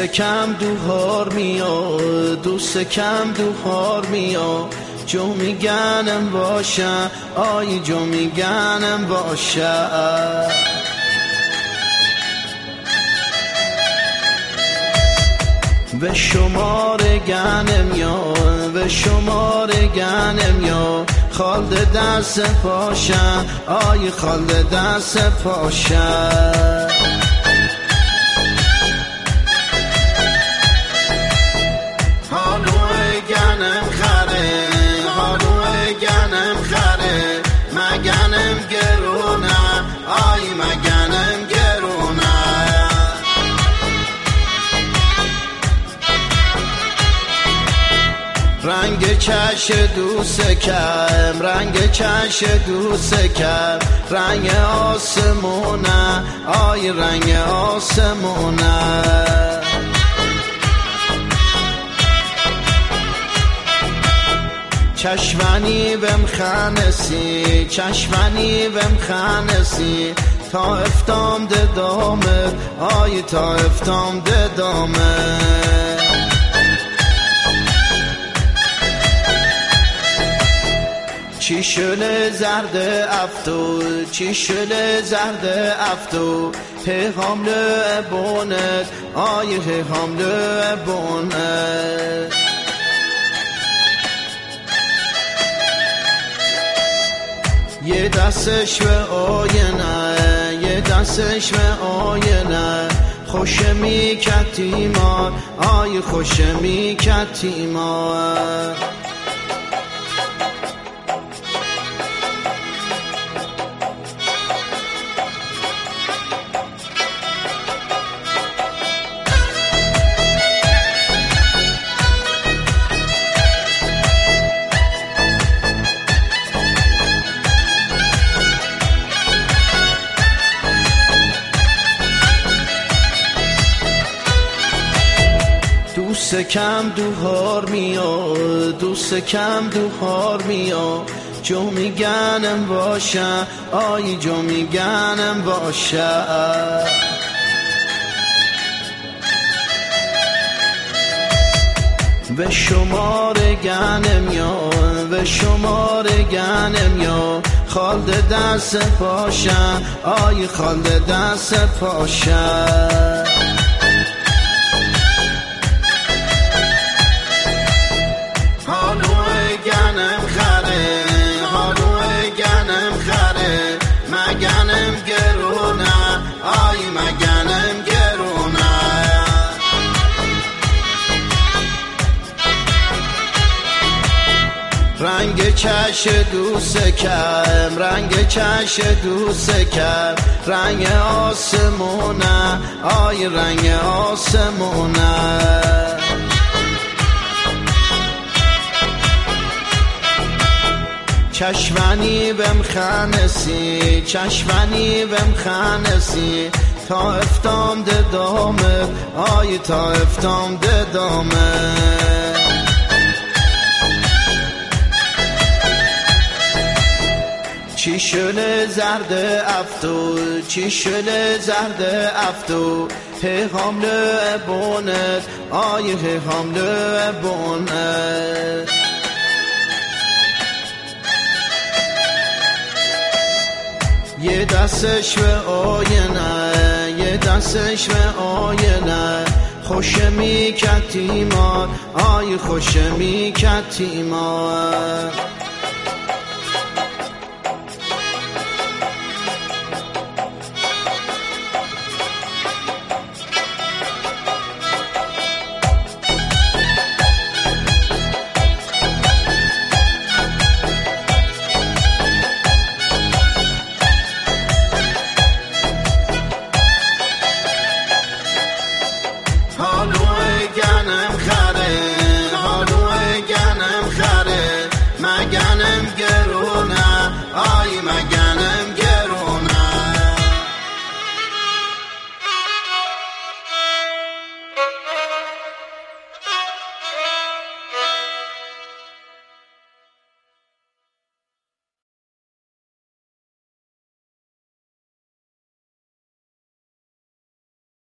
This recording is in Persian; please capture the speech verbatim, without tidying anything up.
کم دوهار میا دوست کم دوهار میا جو میگنم باشه آی جو میگنم باشه به شمار گنم یا به شمار گنم یا خالد دست پاشه آی خالد دست پاشه حالوی گنم خره حالوی گنم خره مگنم گرونه آی مگنم گرونه رنگ چش دوست کم رنگ چش دوست کم رنگ آسمونه آی رنگ آسمونه چشمانی بم خانسی چشمانی بم خانسی تا افتام ده دامه آی تا افتام ده دامه چی شله زرد افتو چی شله زرد افتو هی حمله بونت آی هی حمله بونت یه دستش به آینه یه دستش به آینه خوش میکتی ما آی خوش میکتی ما دوست کم دوهار میا دوست کم دوهار میا جو میگنم باشه آی جو میگنم باشه به شمار گنم یا به شمار گنم یا خالد دست پاشه آی خالد دست پاشه مگنم گرونه آی مگنم گرونه رنگ چش دوست کم رنگ چش دوست کم رنگ آسمونه آی رنگ آسمونه چشمانی بم خانسی چشمانی بم خانسی تا افتام ده دامه آی تا افتام ده دامه چی شله زرد افتو چی شله زرد افتو هی حمله بونت آی هی حمله بونت یه دستش به آینه یه دستش به آینه خوش میکتی ما آی خوش میکتی ما